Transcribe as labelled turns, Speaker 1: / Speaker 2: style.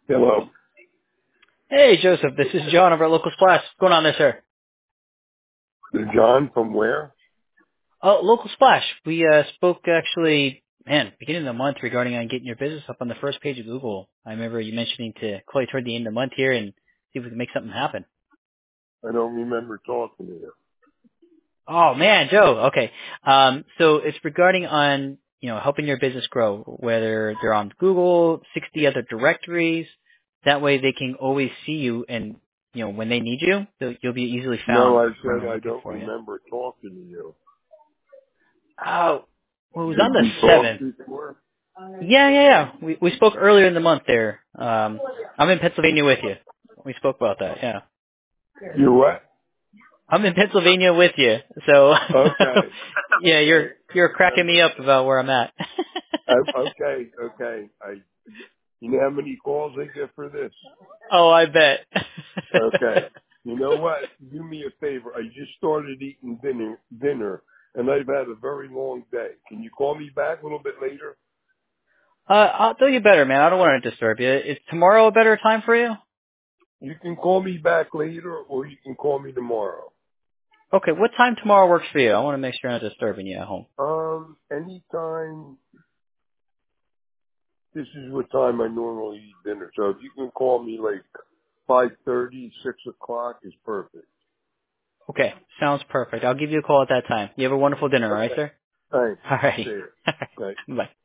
Speaker 1: Hello.
Speaker 2: Hey, Joseph, this is John over at Local Splash. What's going on there, sir?
Speaker 1: John from where?
Speaker 2: Oh, Local Splash. We spoke actually, beginning of the month regarding on getting your business up on the first page of Google. I remember you mentioning to call you toward the end of the month here and see if we can make something happen.
Speaker 1: I don't remember talking to you.
Speaker 2: Oh man, Joe. Okay. So it's regarding on, helping your business grow, whether they're on Google, 60 other directories. That way they can always see you and, when they need you, you'll be easily
Speaker 1: No,
Speaker 2: found
Speaker 1: I
Speaker 2: when
Speaker 1: said
Speaker 2: they're
Speaker 1: I
Speaker 2: looking
Speaker 1: don't
Speaker 2: for you.
Speaker 1: remember talking to you.
Speaker 2: Oh, well, it was
Speaker 1: Did
Speaker 2: on the
Speaker 1: we talk
Speaker 2: 7th.
Speaker 1: before?
Speaker 2: Yeah. We spoke earlier in the month there. I'm in Pennsylvania with you. We spoke about that, yeah.
Speaker 1: You what?
Speaker 2: I'm in Pennsylvania with you. So
Speaker 1: Okay.
Speaker 2: yeah,
Speaker 1: I
Speaker 2: you're cracking me
Speaker 1: remember.
Speaker 2: up about where I'm at.
Speaker 1: Okay. You know how many calls I get for this?
Speaker 2: Oh, I bet.
Speaker 1: Okay. You know what? Do me a favor. I just started eating dinner, and I've had a very long day. Can you call me back a little bit later?
Speaker 2: I'll do you better, man. I don't want to disturb you. Is tomorrow a better time for you?
Speaker 1: You can call me back later, or you can call me tomorrow.
Speaker 2: Okay, what time tomorrow works for you? I want to make sure I'm not disturbing you at home.
Speaker 1: Anytime. This is what time I normally eat dinner. So if you can call me like 5:30, 6 o'clock is perfect.
Speaker 2: Okay, sounds perfect. I'll give you a call at that time. You have a wonderful dinner, all right,
Speaker 1: Okay.
Speaker 2: sir?
Speaker 1: Thanks.
Speaker 2: All righty.
Speaker 1: See you. Bye.
Speaker 2: Bye.